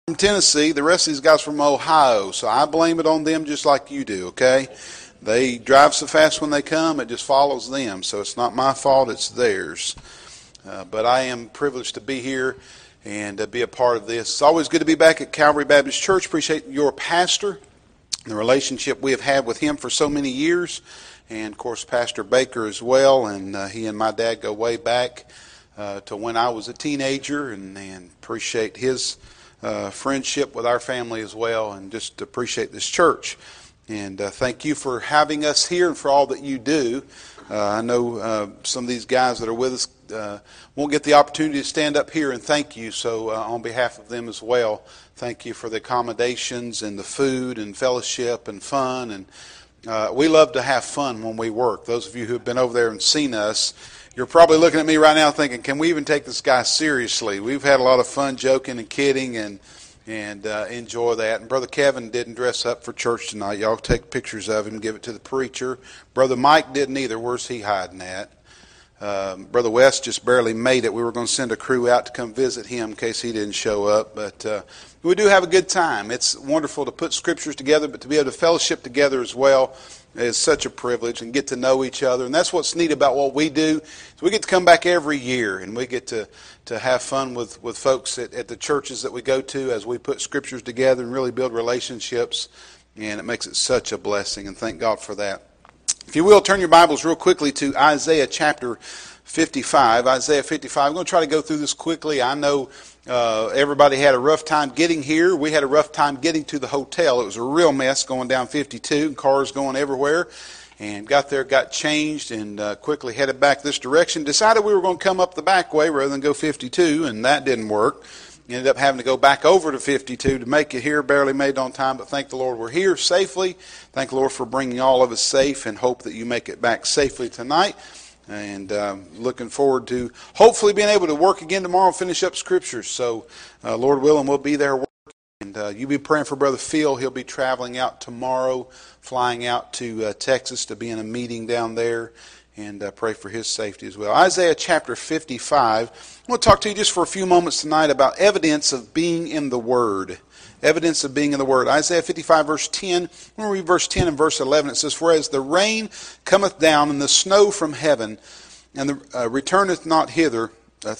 From Tennessee. The rest of these guys from Ohio, so I blame it on them just like you do, okay? They drive so fast when they come, it just follows them, so it's not my fault, it's theirs. But I am privileged to be here and be a part of this. It's always good to be back at Calvary Baptist Church. Appreciate your pastor, the relationship we have had with him for so many years, and of course Pastor Baker as well, and he and my dad go way back to when I was a teenager, and appreciate his friendship with our family as well, and just appreciate this church. And thank you for having us here and for all that you do. I know some of these guys that are with us won't get the opportunity to stand up here and thank you, so on behalf of them as well, thank you for the accommodations and the food and fellowship and fun. And we love to have fun when we work. Those of you who have been over there and seen us, you're probably looking at me right now thinking, can we even take this guy seriously? We've had a lot of fun joking and kidding and enjoy that. And Brother Kevin didn't dress up for church tonight. Y'all take pictures of him, give it to the preacher. Brother Mike didn't either. Where's he hiding at? Brother West just barely made it. We were going to send a crew out to come visit him in case he didn't show up. But we do have a good time. It's wonderful to put scriptures together, but to be able to fellowship together as well is such a privilege, and get to know each other. And that's what's neat about what we do. Is we get to come back every year, and we get to have fun with folks at the churches that we go to as we put scriptures together and really build relationships. And it makes it such a blessing, and thank God for that. If you will, turn your Bibles real quickly to Isaiah chapter 55. Isaiah 55. I'm going to try to go through this quickly. I know everybody had a rough time getting here. We had a rough time getting to the hotel. It was a real mess going down 52, and cars going everywhere. And got there, got changed, and quickly headed back this direction. Decided we were going to come up the back way rather than go 52, and that didn't work. Ended up having to go back over to 52 to make it here. Barely made it on time, but thank the Lord we're here safely. Thank the Lord for bringing all of us safe, and hope that you make it back safely tonight. And looking forward to hopefully being able to work again tomorrow and finish up scriptures. So Lord willing, we'll be there working. And you be praying for Brother Phil. He'll be traveling out tomorrow, flying out to Texas to be in a meeting down there. And pray for his safety as well. Isaiah chapter 55. I want to talk to you just for a few moments tonight about evidence of being in the Word. Evidence of being in the Word. Isaiah 55 verse 10. I'm going to read verse 10 and verse 11. It says, "For as the rain cometh down and the snow from heaven, and returneth not thither,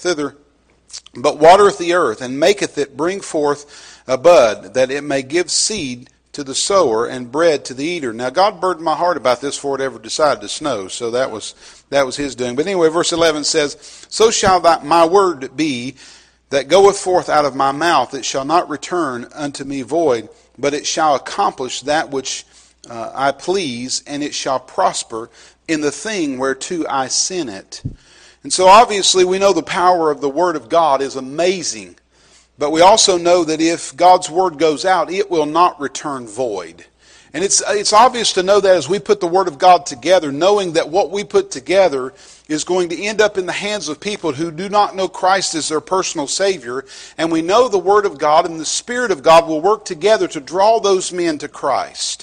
but watereth the earth, and maketh it bring forth a bud, that it may give seed to the sower and bread to the eater." Now God burdened my heart about this before it ever decided to snow, so that was his doing. But anyway, verse 11 says, "So shall my word be that goeth forth out of my mouth. It shall not return unto me void, but it shall accomplish that which I please, and it shall prosper in the thing whereto I send it." And so obviously we know the power of the Word of God is amazing. But we also know that if God's Word goes out, it will not return void. And it's obvious to know that as we put the Word of God together, knowing that what we put together is going to end up in the hands of people who do not know Christ as their personal Savior. And we know the Word of God and the Spirit of God will work together to draw those men to Christ.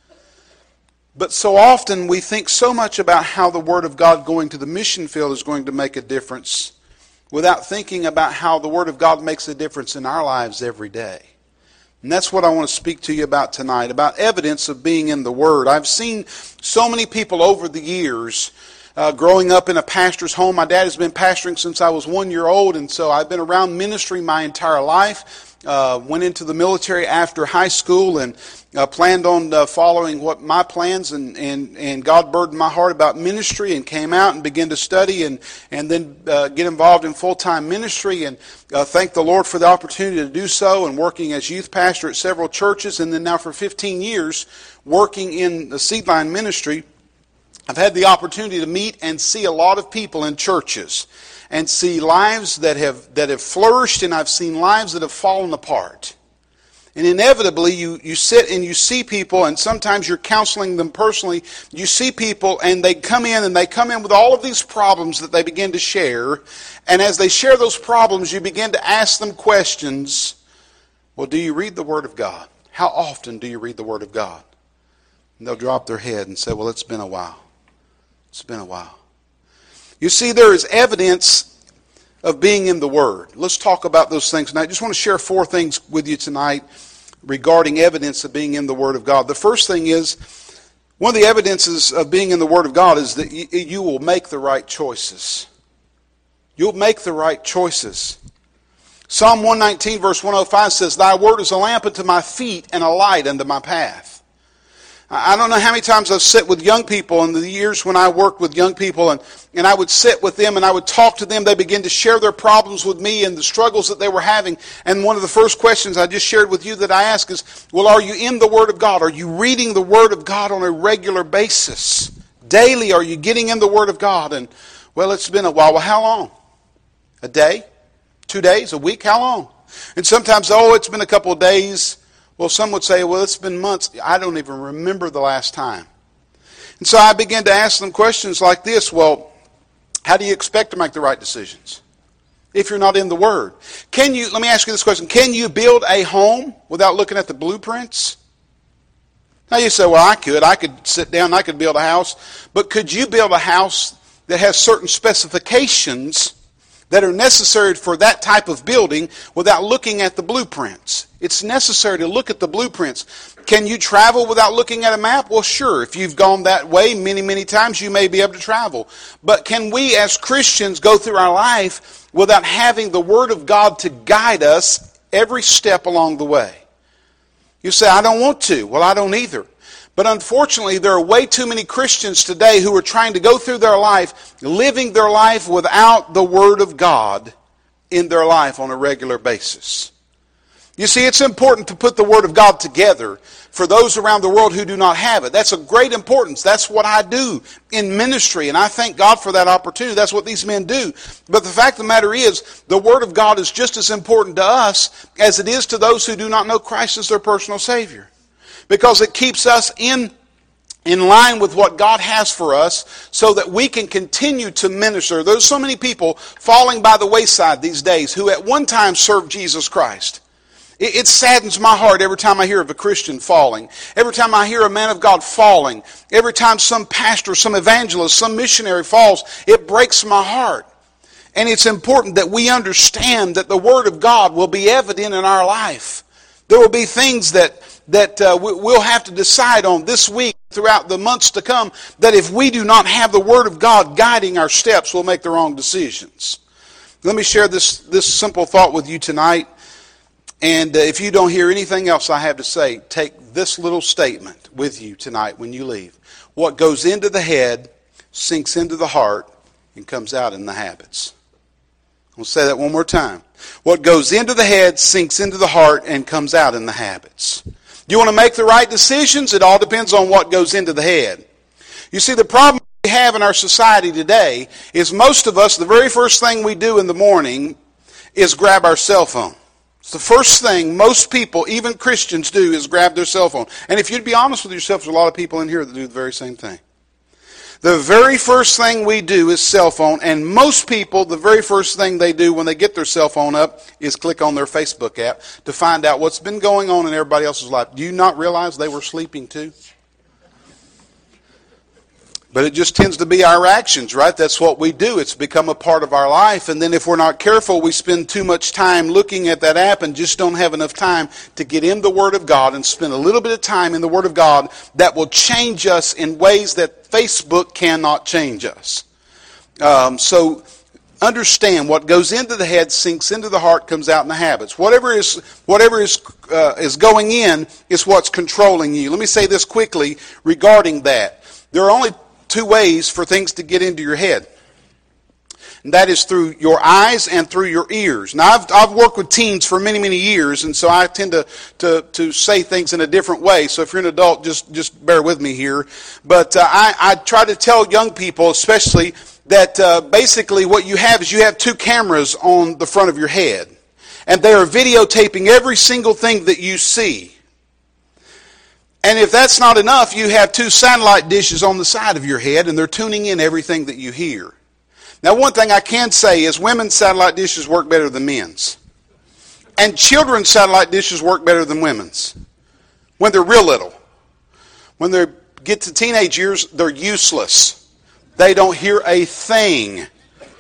But so often we think so much about how the Word of God going to the mission field is going to make a difference, without thinking about how the Word of God makes a difference in our lives every day. And that's what I want to speak to you about tonight, about evidence of being in the Word. I've seen so many people over the years, growing up in a pastor's home. My dad has been pastoring since I was 1 year old, and so I've been around ministry my entire life. Went into the military after high school and planned on following what my plans, and God burdened my heart about ministry, and came out and began to study and then get involved in full-time ministry, and thank the Lord for the opportunity to do so, and working as youth pastor at several churches, and then now for 15 years working in the Seedline ministry. I've had the opportunity to meet and see a lot of people in churches, and see lives that have flourished, and I've seen lives that have fallen apart. And inevitably, you sit and you see people, and sometimes you're counseling them personally. You see people, and they come in with all of these problems that they begin to share. And as they share those problems, you begin to ask them questions. Well, do you read the Word of God? How often do you read the Word of God? And they'll drop their head and say, well, it's been a while. It's been a while. You see, there is evidence of being in the Word. Let's talk about those things tonight. I just want to share 4 things with you tonight regarding evidence of being in the Word of God. The first thing is, one of the evidences of being in the Word of God is that you will make the right choices. You'll make the right choices. Psalm 119 verse 105 says, Thy word is a lamp unto my feet and a light unto my path. I don't know how many times I've sat with young people in the years when I worked with young people, and I would sit with them and I would talk to them. They begin to share their problems with me and the struggles that they were having. And one of the first questions I just shared with you that I ask is, well, are you in the Word of God? Are you reading the Word of God on a regular basis? Daily, are you getting in the Word of God? And, well, it's been a while. Well, how long? A day? 2 days? A week? How long? And sometimes, it's been a couple of days. Well, some would say, well, it's been months. I don't even remember the last time. And so I began to ask them questions like this. Well, how do you expect to make the right decisions if you're not in the Word? Let me ask you this question. Can you build a home without looking at the blueprints? Now you say, well, I could sit down and I could build a house. But could you build a house that has certain specifications that are necessary for that type of building without looking at the blueprints? It's necessary to look at the blueprints. Can you travel without looking at a map? Well, sure. If you've gone that way many, many times, you may be able to travel. But can we as Christians go through our life without having the Word of God to guide us every step along the way? You say, I don't want to. Well, I don't either. But unfortunately, there are way too many Christians today who are trying to go through their life, living their life without the Word of God in their life on a regular basis. You see, it's important to put the Word of God together for those around the world who do not have it. That's of great importance. That's what I do in ministry, and I thank God for that opportunity. That's what these men do. But the fact of the matter is, the Word of God is just as important to us as it is to those who do not know Christ as their personal Savior. Because it keeps us in line with what God has for us so that we can continue to minister. There's so many people falling by the wayside these days who at one time served Jesus Christ. It saddens my heart every time I hear of a Christian falling. Every time I hear a man of God falling. Every time some pastor, some evangelist, some missionary falls, it breaks my heart. And it's important that we understand that the Word of God will be evident in our life. There will be things that we'll have to decide on this week, throughout the months to come, that if we do not have the Word of God guiding our steps, we'll make the wrong decisions. Let me share this simple thought with you tonight. And if you don't hear anything else I have to say, take this little statement with you tonight when you leave. What goes into the head sinks into the heart and comes out in the habits. I'll say that one more time. What goes into the head sinks into the heart and comes out in the habits. You want to make the right decisions? It all depends on what goes into the head. You see, the problem we have in our society today is most of us, the very first thing we do in the morning is grab our cell phone. It's the first thing most people, even Christians, do is grab their cell phone. And if you'd be honest with yourself, there's a lot of people in here that do the very same thing. The very first thing we do is cell phone, and most people, the very first thing they do when they get their cell phone up is click on their Facebook app to find out what's been going on in everybody else's life. Do you not realize they were sleeping too? But it just tends to be our actions, right? That's what we do. It's become a part of our life. And then if we're not careful, we spend too much time looking at that app and just don't have enough time to get in the Word of God and spend a little bit of time in the Word of God that will change us in ways that Facebook cannot change us. So understand, what goes into the head sinks into the heart, comes out in the habits. Whatever is going in is what's controlling you. Let me say this quickly regarding that. There are only 2 ways for things to get into your head. And that is through your eyes and through your ears. Now, I've worked with teens for many, many years, and so I tend to say things in a different way. So if you're an adult, just bear with me here. But I try to tell young people, especially, that basically what you have is you have 2 cameras on the front of your head. And they are videotaping every single thing that you see. And if that's not enough, you have 2 satellite dishes on the side of your head, and they're tuning in everything that you hear. Now, one thing I can say is women's satellite dishes work better than men's. And children's satellite dishes work better than women's when they're real little. When they get to teenage years, they're useless. They don't hear a thing.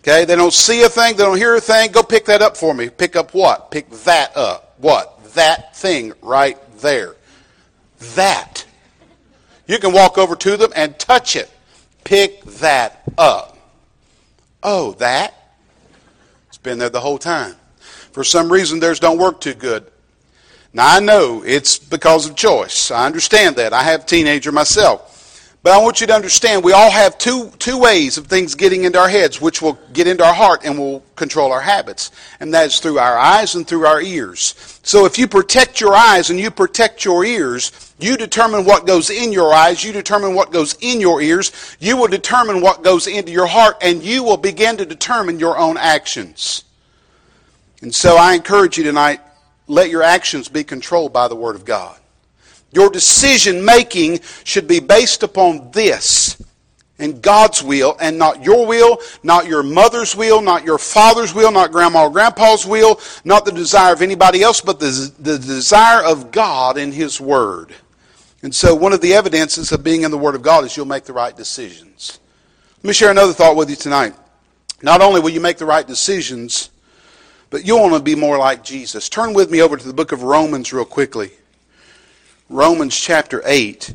Okay, they don't see a thing, they don't hear a thing. Go pick that up for me. Pick up what? Pick that up. What? That thing right there. That. You can walk over to them and touch it. Pick that up. Oh, that? It's been there the whole time. For some reason, theirs don't work too good. Now, I know it's because of choice. I understand that. I have a teenager myself. But I want you to understand, we all have two ways of things getting into our heads, which will get into our heart and will control our habits. And that is through our eyes and through our ears. So if you protect your eyes and you protect your ears, you determine what goes in your eyes, you determine what goes in your ears, you will determine what goes into your heart, and you will begin to determine your own actions. And so I encourage you tonight, let your actions be controlled by the Word of God. Your decision making should be based upon this and God's will, and not your will, not your mother's will, not your father's will, not grandma or grandpa's will, not the desire of anybody else, but the desire of God in His Word. And so one of the evidences of being in the Word of God is you'll make the right decisions. Let me share another thought with you tonight. Not only will you make the right decisions, but you'll want to be more like Jesus. Turn with me over to the book of Romans real quickly. Romans chapter 8.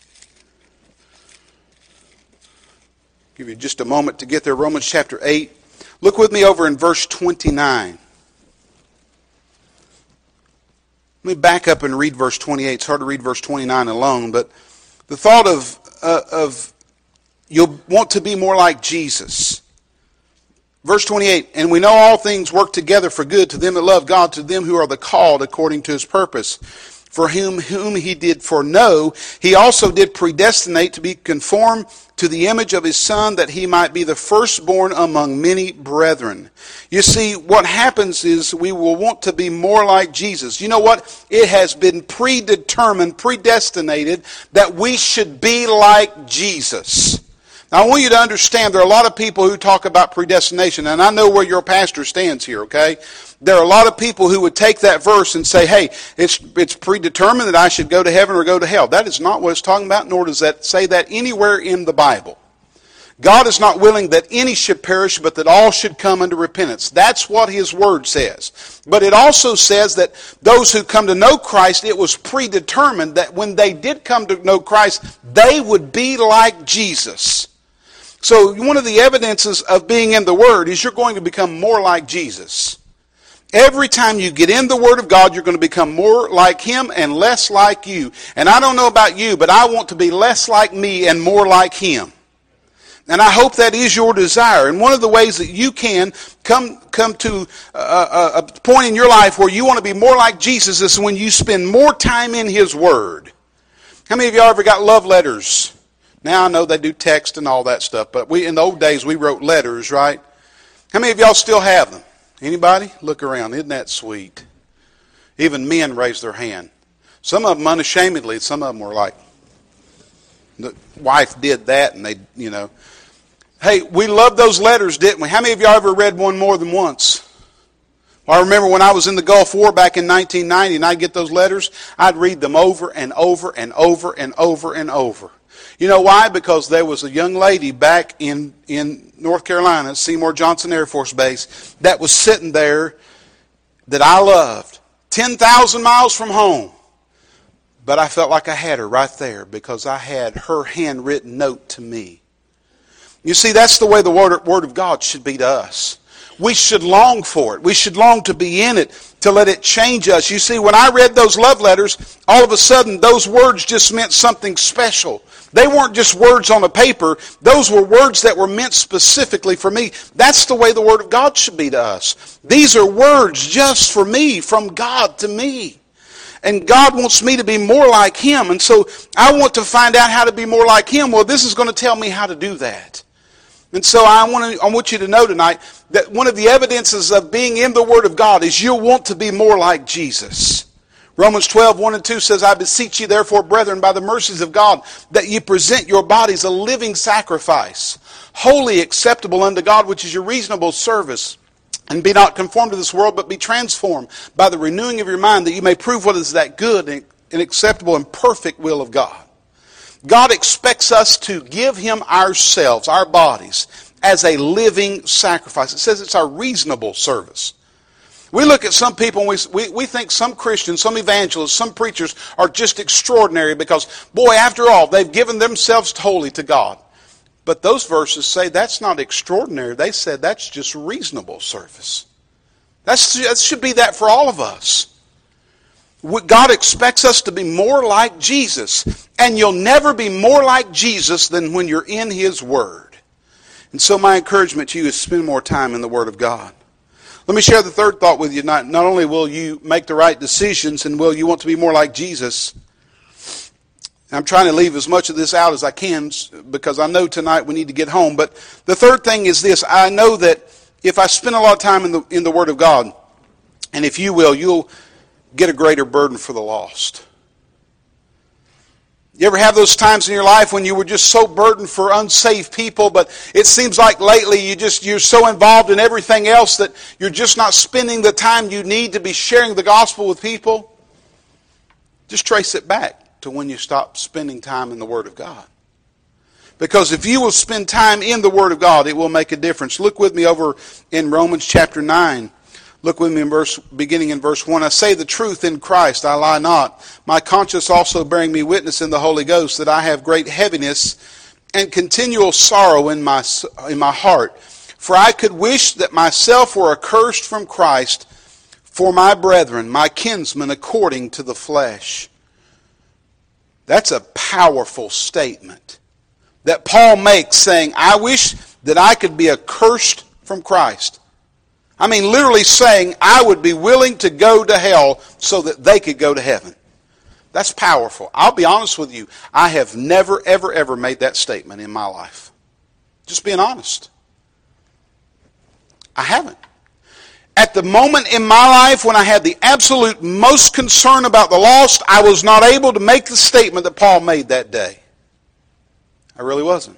Give you just a moment to get there. Romans chapter 8. Look with me over in verse 29. Let me back up and read verse 28. It's hard to read verse 29 alone, but the thought of you'll want to be more like Jesus. Verse 28, and we know all things work together for good to them that love God, to them who are the called according to His purpose. For whom He did foreknow, He also did predestinate to be conformed to the image of His Son, that He might be the firstborn among many brethren. You see, what happens is we will want to be more like Jesus. You know what? It has been predetermined, predestinated, that we should be like Jesus. Now, I want you to understand there are a lot of people who talk about predestination, and I know where your pastor stands here, okay? There are a lot of people who would take that verse and say, hey, it's predetermined that I should go to heaven or go to hell. That is not what it's talking about, nor does that say that anywhere in the Bible. God is not willing that any should perish, but that all should come unto repentance. That's what His Word says. But it also says that those who come to know Christ, it was predetermined that when they did come to know Christ, they would be like Jesus. So one of the evidences of being in the Word is you're going to become more like Jesus. Every time you get in the Word of God, you're going to become more like Him and less like you. And I don't know about you, but I want to be less like me and more like Him. And I hope that is your desire. And one of the ways that you can come to a point in your life where you want to be more like Jesus is when you spend more time in His Word. How many of y'all ever got love letters? Now I know they do text and all that stuff, but in the old days we wrote letters, right? How many of y'all still have them? Anybody? Look around. Isn't that sweet? Even men raised their hand. Some of them unashamedly, some of them were like, the wife did that and they, you know. Hey, we loved those letters, didn't we? How many of y'all ever read one more than once? Well, I remember when I was in the Gulf War back in 1990 and I'd get those letters, I'd read them over and over and over and over and over. You know why? Because there was a young lady back in North Carolina, Seymour Johnson Air Force Base, that was sitting there that I loved. 10,000 miles from home. But I felt like I had her right there because I had her handwritten note to me. You see, that's the way the Word of God should be to us. We should long for it. We should long to be in it, to let it change us. You see, when I read those love letters, all of a sudden those words just meant something special. They weren't just words on a paper. Those were words that were meant specifically for me. That's the way the Word of God should be to us. These are words just for me, from God to me. And God wants me to be more like Him. And so I want to find out how to be more like Him. Well, this is going to tell me how to do that. And so I want you to know tonight that one of the evidences of being in the Word of God is you'll want to be more like Jesus. Romans 12, 1 and 2 says, I beseech you therefore, brethren, by the mercies of God, that ye present your bodies a living sacrifice, wholly acceptable unto God, which is your reasonable service. And be not conformed to this world, but be transformed by the renewing of your mind, that you may prove what is that good and acceptable and perfect will of God. God expects us to give Him ourselves, our bodies, as a living sacrifice. It says it's our reasonable service. We look at some people and we think some Christians, some evangelists, some preachers are just extraordinary because, boy, after all, they've given themselves wholly to God. But those verses say that's not extraordinary. They said that's just reasonable service. That should be that for all of us. God expects us to be more like Jesus. And you'll never be more like Jesus than when you're in His Word. And so my encouragement to you is spend more time in the Word of God. Let me share the third thought with you. Not only will you make the right decisions and will you want to be more like Jesus. I'm trying to leave as much of this out as I can because I know tonight we need to get home. But the third thing is this. I know that if I spend a lot of time in the Word of God, and if you will, you'll get a greater burden for the lost. You ever have those times in your life when you were just so burdened for unsaved people, but it seems like lately you're so involved in everything else that you're just not spending the time you need to be sharing the gospel with people? Just trace it back to when you stop spending time in the Word of God. Because if you will spend time in the Word of God, it will make a difference. Look with me over in Romans chapter 9. Look with me beginning in verse 1. I say the truth in Christ, I lie not. My conscience also bearing me witness in the Holy Ghost that I have great heaviness and continual sorrow in my heart. For I could wish that myself were accursed from Christ for my brethren, my kinsmen according to the flesh. That's a powerful statement that Paul makes, saying, I wish that I could be accursed from Christ. I mean, literally saying, I would be willing to go to hell so that they could go to heaven. That's powerful. I'll be honest with you. I have never, ever, ever made that statement in my life. Just being honest. I haven't. At the moment in my life when I had the absolute most concern about the lost, I was not able to make the statement that Paul made that day. I really wasn't.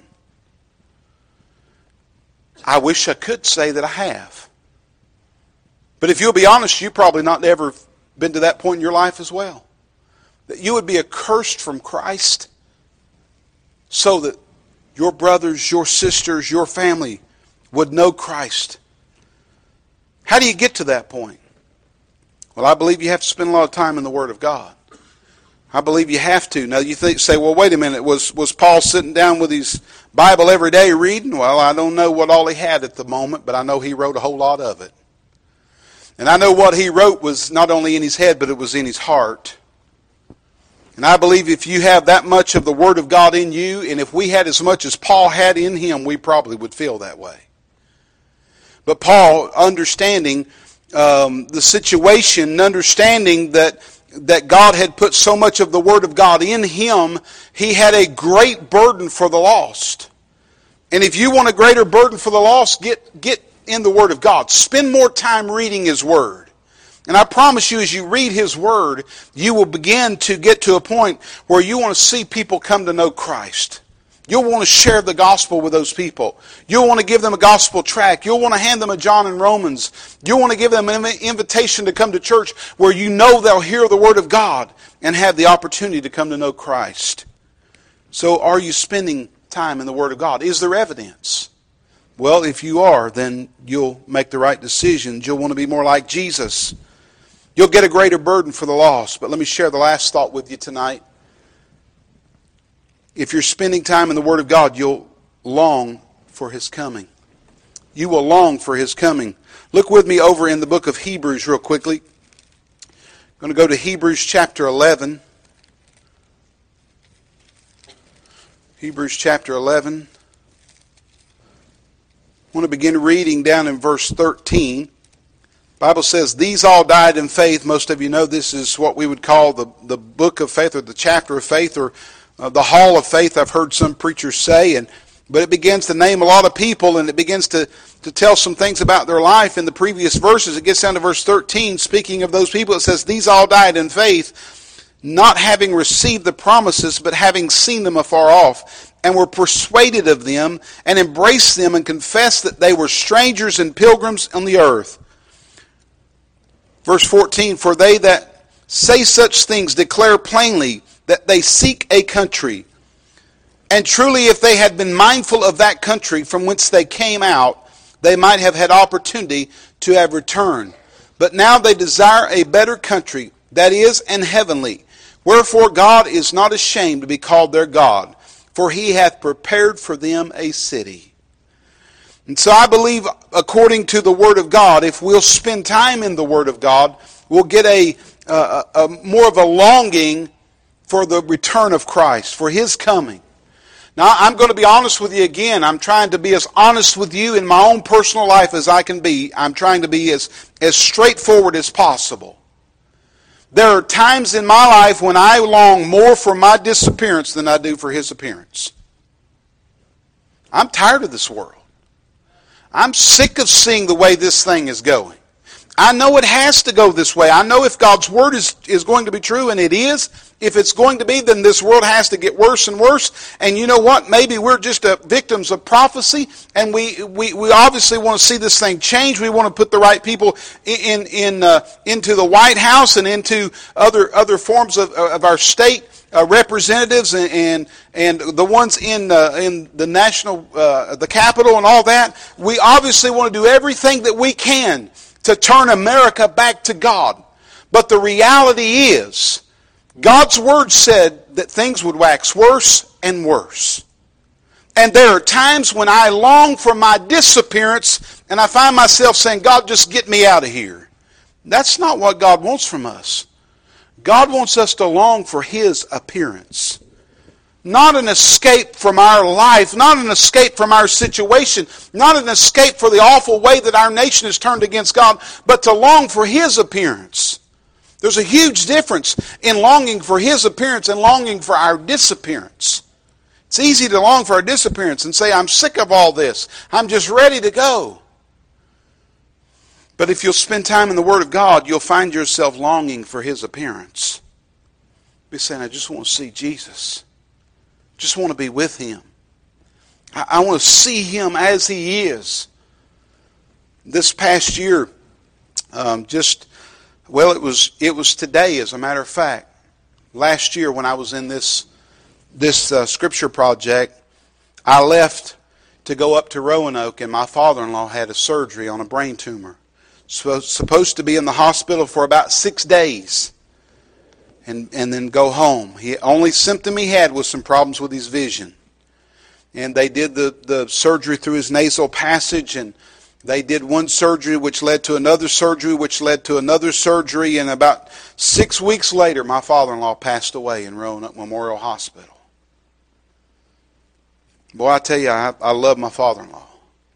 I wish I could say that I have. But if you'll be honest, you've probably not ever been to that point in your life as well. That you would be accursed from Christ so that your brothers, your sisters, your family would know Christ. How do you get to that point? Well, I believe you have to spend a lot of time in the Word of God. I believe you have to. Now you say, well, wait a minute, was Paul sitting down with his Bible every day reading? Well, I don't know what all he had at the moment, but I know he wrote a whole lot of it. And I know what he wrote was not only in his head, but it was in his heart. And I believe if you have that much of the Word of God in you, and if we had as much as Paul had in him, we probably would feel that way. But Paul, understanding the situation, understanding that God had put so much of the Word of God in him, he had a great burden for the lost. And if you want a greater burden for the lost, get in the Word of God. Spend more time reading His Word. And I promise you, as you read His Word, you will begin to get to a point where you want to see people come to know Christ. You'll want to share the gospel with those people. You'll want to give them a gospel tract. You'll want to hand them a John and Romans. You'll want to give them an invitation to come to church where you know they'll hear the Word of God and have the opportunity to come to know Christ. So are you spending time in the Word of God? Is there evidence? Well, if you are, then you'll make the right decisions. You'll want to be more like Jesus. You'll get a greater burden for the lost. But let me share the last thought with you tonight. If you're spending time in the Word of God, you'll long for His coming. You will long for His coming. Look with me over in the book of Hebrews real quickly. I'm going to go to Hebrews chapter 11. Hebrews chapter 11. I want to begin reading down in verse 13. The Bible says, these all died in faith. Most of you know this is what we would call the book of faith or the chapter of faith or the hall of faith, I've heard some preachers say. But it begins to name a lot of people and it begins to tell some things about their life in the previous verses. It gets down to verse 13. Speaking of those people, it says, these all died in faith, not having received the promises, but having seen them afar off, and were persuaded of them, and embraced them, and confessed that they were strangers and pilgrims on the earth. Verse 14, for they that say such things declare plainly that they seek a country. And truly, if they had been mindful of that country from whence they came out, they might have had opportunity to have returned. But now they desire a better country, that is, an heavenly. Wherefore God is not ashamed to be called their God, for he hath prepared for them a city. And so I believe, according to the Word of God, if we'll spend time in the Word of God, we'll get a more of a longing for the return of Christ, for His coming. Now, I'm going to be honest with you again. I'm trying to be as honest with you in my own personal life as I can be. I'm trying to be as straightforward as possible. There are times in my life when I long more for my disappearance than I do for His appearance. I'm tired of this world. I'm sick of seeing the way this thing is going. I know it has to go this way. I know if God's Word is going to be true, and it is, if it's going to be, then this world has to get worse and worse. And you know what? Maybe we're just victims of prophecy, and we obviously want to see this thing change. We want to put the right people into the White House and into other forms of our state representatives and the ones in the national, the Capitol and all that. We obviously want to do everything that we can to turn America back to God. But the reality is, God's Word said that things would wax worse and worse. And there are times when I long for my disappearance, and I find myself saying, God, just get me out of here. That's not what God wants from us. God wants us to long for His appearance. Not an escape from our life, not an escape from our situation, not an escape for the awful way that our nation is turned against God, but to long for His appearance. There's a huge difference in longing for His appearance and longing for our disappearance. It's easy to long for our disappearance and say, I'm sick of all this. I'm just ready to go. But if you'll spend time in the Word of God, you'll find yourself longing for His appearance. You'll be saying, I just want to see Jesus. Just want to be with Him. I want to see Him as He is. This past year, it was today, as a matter of fact. Last year, when I was in this scripture project, I left to go up to Roanoke, and my father-in-law had a surgery on a brain tumor. Supposed to be in the hospital for about 6 days. And then go home. The only symptom he had was some problems with his vision. And they did the surgery through his nasal passage, and they did one surgery which led to another surgery, which led to another surgery, and about 6 weeks later, my father-in-law passed away in Roanoke Memorial Hospital. Boy, I tell you, I love my father-in-law.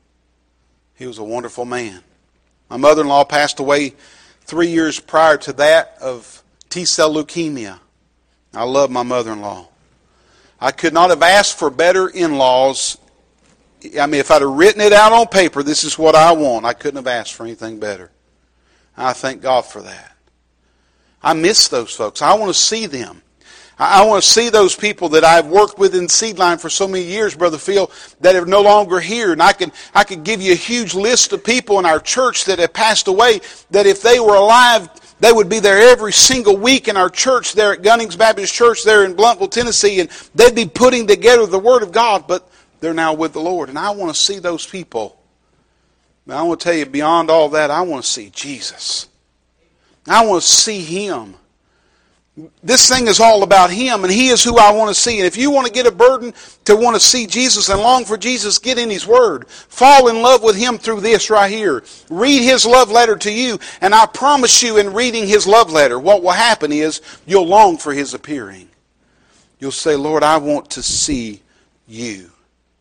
He was a wonderful man. My mother-in-law passed away 3 years prior to that of T-cell leukemia. I love my mother-in-law. I could not have asked for better in-laws. I mean, if I'd have written it out on paper, this is what I want, I couldn't have asked for anything better. I thank God for that. I miss those folks. I want to see them. I want to see those people that I've worked with in Seedline for so many years, Brother Phil, that are no longer here. And I could give you a huge list of people in our church that have passed away, that if they were alive, they would be there every single week in our church there at Gunnings Baptist Church there in Bluntville, Tennessee, and they'd be putting together the Word of God, but they're now with the Lord. And I want to see those people. But I want to tell you, beyond all that, I want to see Jesus. I want to see Him. This thing is all about Him, and He is who I want to see. And if you want to get a burden to want to see Jesus and long for Jesus, get in His Word. Fall in love with Him through this right here. Read His love letter to you, and I promise you in reading His love letter, what will happen is you'll long for His appearing. You'll say, Lord, I want to see You.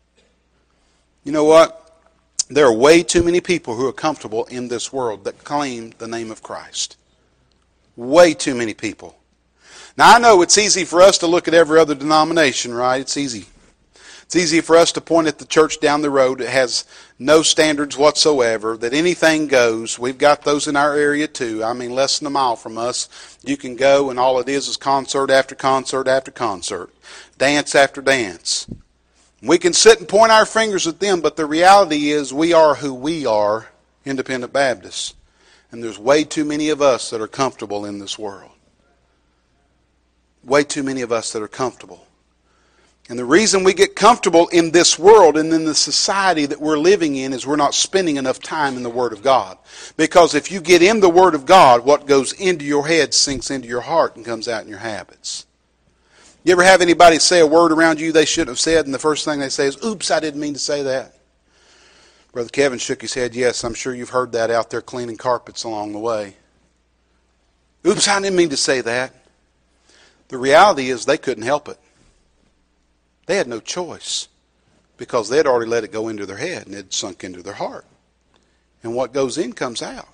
You know what? There are way too many people who are comfortable in this world that claim the name of Christ. Way too many people. Now, I know it's easy for us to look at every other denomination, right? It's easy. It's easy for us to point at the church down the road that has no standards whatsoever, that anything goes. We've got those in our area too. I mean, less than a mile from us. You can go and all it is concert after concert after concert. Dance after dance. We can sit and point our fingers at them, but the reality is we are who we are, Independent Baptists. And there's way too many of us that are comfortable in this world. Way too many of us that are comfortable. And the reason we get comfortable in this world and in the society that we're living in is we're not spending enough time in the Word of God. Because if you get in the Word of God, what goes into your head sinks into your heart and comes out in your habits. You ever have anybody say a word around you they shouldn't have said, and the first thing they say is, "Oops, I didn't mean to say that"? Brother Kevin shook his head. Yes, I'm sure you've heard that out there cleaning carpets along the way. "Oops, I didn't mean to say that." The reality is they couldn't help it. They had no choice because they had already let it go into their head and it sunk into their heart. And what goes in comes out.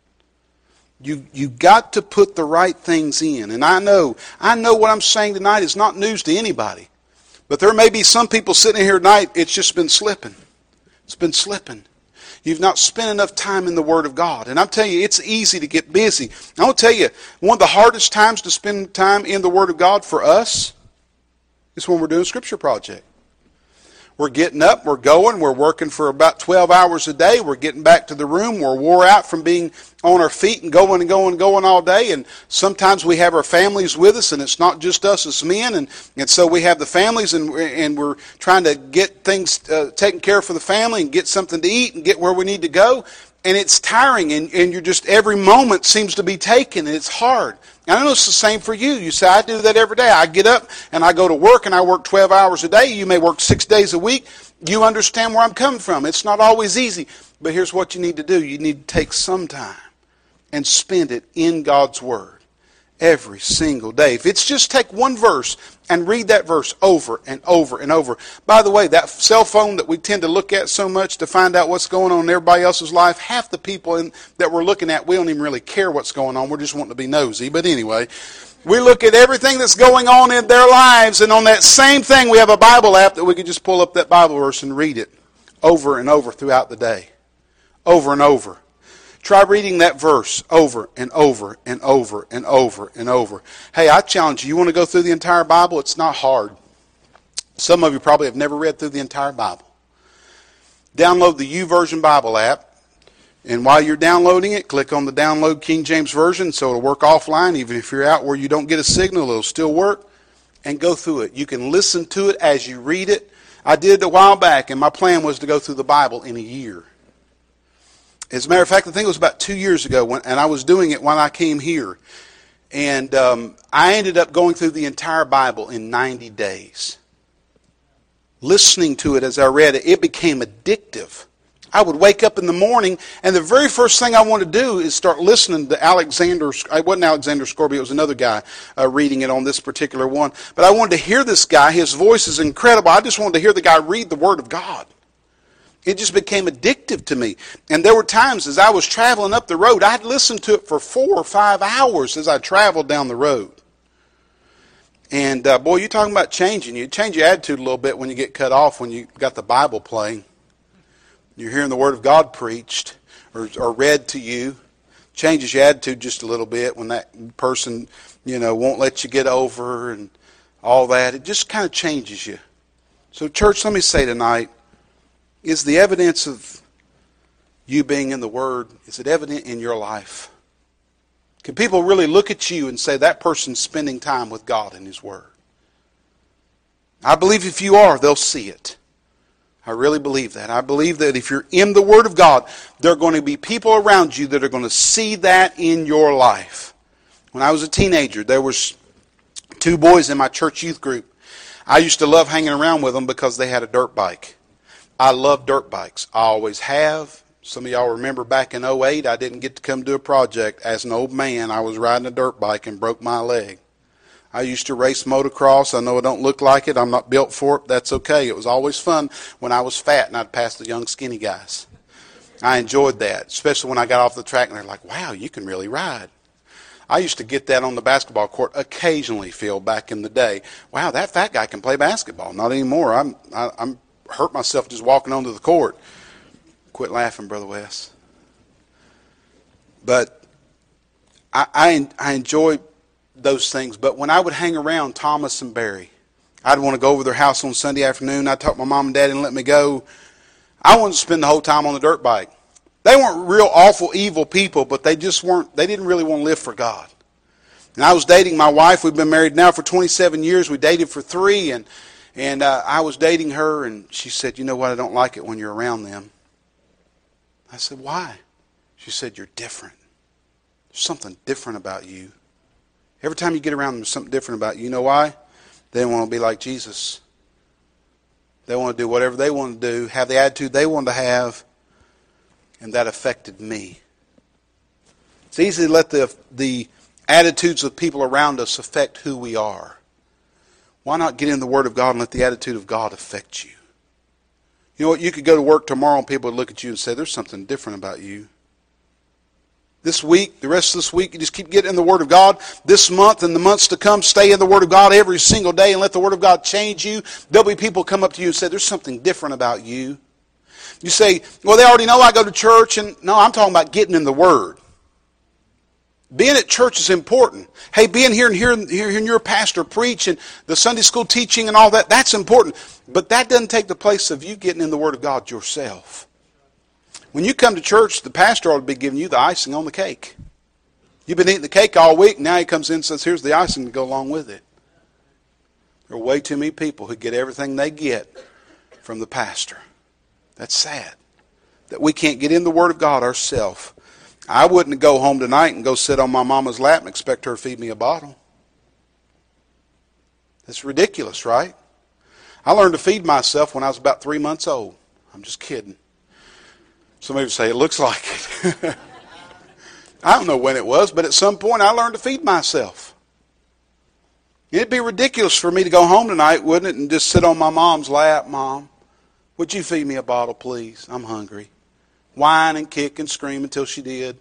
You got to put the right things in. And I know what I'm saying tonight is not news to anybody. But there may be some people sitting here tonight, it's just been slipping. It's been slipping. You've not spent enough time in the Word of God. And I'm telling you, it's easy to get busy. I will tell you, one of the hardest times to spend time in the Word of God for us is when we're doing a Scripture project. We're getting up, we're going, we're working for about 12 hours a day. We're getting back to the room. We're wore out from being on our feet and going all day. And sometimes we have our families with us, and it's not just us as men. And so we have the families, and we're trying to get things taken care of for the family and get something to eat and get where we need to go. And it's tiring, and you're just, every moment seems to be taken, and it's hard. And I know it's the same for you. You say, I do that every day. I get up and I go to work and I work 12 hours a day. You may work 6 days a week. You understand where I'm coming from. It's not always easy. But here's what you need to do. You need to take some time and spend it in God's Word every single day. If it's just take one verse and read that verse over and over and over. By the way, that cell phone that we tend to look at so much to find out what's going on in everybody else's life, half the people that we're looking at, we don't even really care what's going on. We're just wanting to be nosy. But anyway, we look at everything that's going on in their lives, and on that same thing, we have a Bible app that we can just pull up that Bible verse and read it over and over throughout the day. Over and over. Try reading that verse over and over and over and over and over. Hey, I challenge you. You want to go through the entire Bible? It's not hard. Some of you probably have never read through the entire Bible. Download the YouVersion Bible app. And while you're downloading it, click on the download King James Version so it'll work offline. Even if you're out where you don't get a signal, it'll still work. And go through it. You can listen to it as you read it. I did it a while back, and my plan was to go through the Bible in a year. As a matter of fact, I think it was about 2 years ago, and I was doing it when I came here. And I ended up going through the entire Bible in 90 days. Listening to it as I read it, it became addictive. I would wake up in the morning, and the very first thing I wanted to do is start listening to Alexander. It wasn't Alexander Scorby, it was another guy reading it on this particular one. But I wanted to hear this guy. His voice is incredible. I just wanted to hear the guy read the Word of God. It just became addictive to me. And there were times as I was traveling up the road, I'd listen to it for 4 or 5 hours as I traveled down the road. And boy, you're talking about changing. You change your attitude a little bit when you get cut off, when you got the Bible playing. You're hearing the Word of God preached or read to you. Changes your attitude just a little bit when that person, won't let you get over and all that. It just kind of changes you. So church, let me say tonight, is the evidence of you being in the Word, is it evident in your life? Can people really look at you and say that person's spending time with God in His Word? I believe if you are, they'll see it. I really believe that. I believe that if you're in the Word of God, there are going to be people around you that are going to see that in your life. When I was a teenager, there was 2 boys in my church youth group. I used to love hanging around with them because they had a dirt bike. I love dirt bikes. I always have. Some of y'all remember back in 2008, I didn't get to come do a project. As an old man, I was riding a dirt bike and broke my leg. I used to race motocross. I know I don't look like it. I'm not built for it. That's okay. It was always fun when I was fat and I'd pass the young skinny guys. I enjoyed that, especially when I got off the track and they're like, wow, you can really ride. I used to get that on the basketball court occasionally, Phil, back in the day. Wow, that fat guy can play basketball. Not anymore. I'm hurt myself just walking onto the court. Quit laughing, Brother Wes. But I enjoy those things. But when I would hang around Thomas and Barry, I'd want to go over their house on Sunday afternoon. I'd talk my mom and dad and let me go. I wanted to spend the whole time on the dirt bike. They weren't real awful, evil people, but they didn't really want to live for God. And I was dating my wife. We've been married now for 27 years. We dated for 3, And I was dating her, and she said, you know what, I don't like it when you're around them. I said, why? She said, you're different. There's something different about you. Every time you get around them, there's something different about you. You know why? They want to be like Jesus. They want to do whatever they want to do, have the attitude they want to have, and that affected me. It's easy to let the attitudes of people around us affect who we are. Why not get in the Word of God and let the attitude of God affect you? You know what? You could go to work tomorrow and people would look at you and say, there's something different about you. This week, the rest of this week, you just keep getting in the Word of God. This month and the months to come, stay in the Word of God every single day and let the Word of God change you. There'll be people come up to you and say, there's something different about you. You say, well, they already know I go to church. And no, I'm talking about getting in the Word. Being at church is important. Hey, being here and hearing your pastor preach and the Sunday school teaching and all that, that's important. But that doesn't take the place of you getting in the Word of God yourself. When you come to church, the pastor ought to be giving you the icing on the cake. You've been eating the cake all week, now he comes in and says, here's the icing to go along with it. There are way too many people who get everything they get from the pastor. That's sad. That we can't get in the Word of God ourselves. I wouldn't go home tonight and go sit on my mama's lap and expect her to feed me a bottle. That's ridiculous, right? I learned to feed myself when I was about 3 months old. I'm just kidding. Somebody would say, it looks like it. I don't know when it was, but at some point I learned to feed myself. It'd be ridiculous for me to go home tonight, wouldn't it, and just sit on my mom's lap. Mom, would you feed me a bottle, please? I'm hungry. Whine and kick and scream until she did.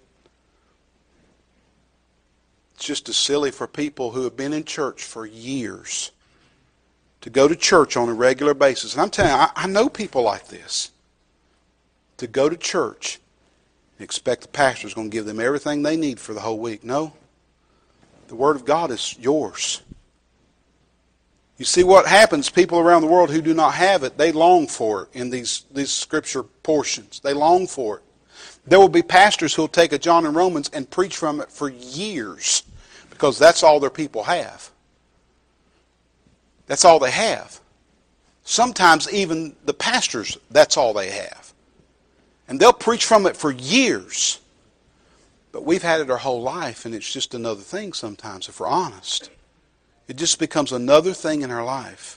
It's just as silly for people who have been in church for years to go to church on a regular basis. And I'm telling you, I know people like this. To go to church and expect the pastor's going to give them everything they need for the whole week. No. The Word of God is yours. You see what happens, people around the world who do not have it, they long for it in these scripture portions. They long for it. There will be pastors who will take a John and Romans and preach from it for years because that's all their people have. That's all they have. Sometimes even the pastors, that's all they have. And they'll preach from it for years. But we've had it our whole life, and it's just another thing sometimes, if we're honest. It just becomes another thing in our life.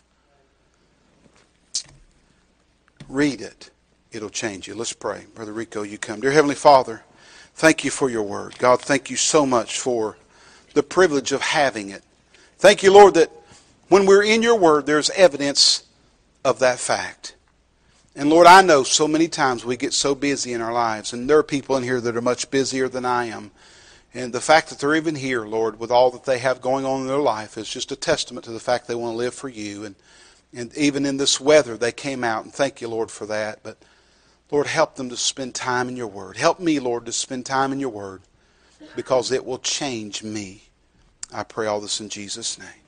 Read it. It'll change you. Let's pray. Brother Rico, you come. Dear Heavenly Father, thank you for your word. God, thank you so much for the privilege of having it. Thank you, Lord, that when we're in your word, there's evidence of that fact. And Lord, I know so many times we get so busy in our lives, and there are people in here that are much busier than I am. And the fact that they're even here, Lord, with all that they have going on in their life is just a testament to the fact they want to live for you. And even in this weather, they came out, and thank you, Lord, for that. But, Lord, help them to spend time in your word. Help me, Lord, to spend time in your word because it will change me. I pray all this in Jesus' name.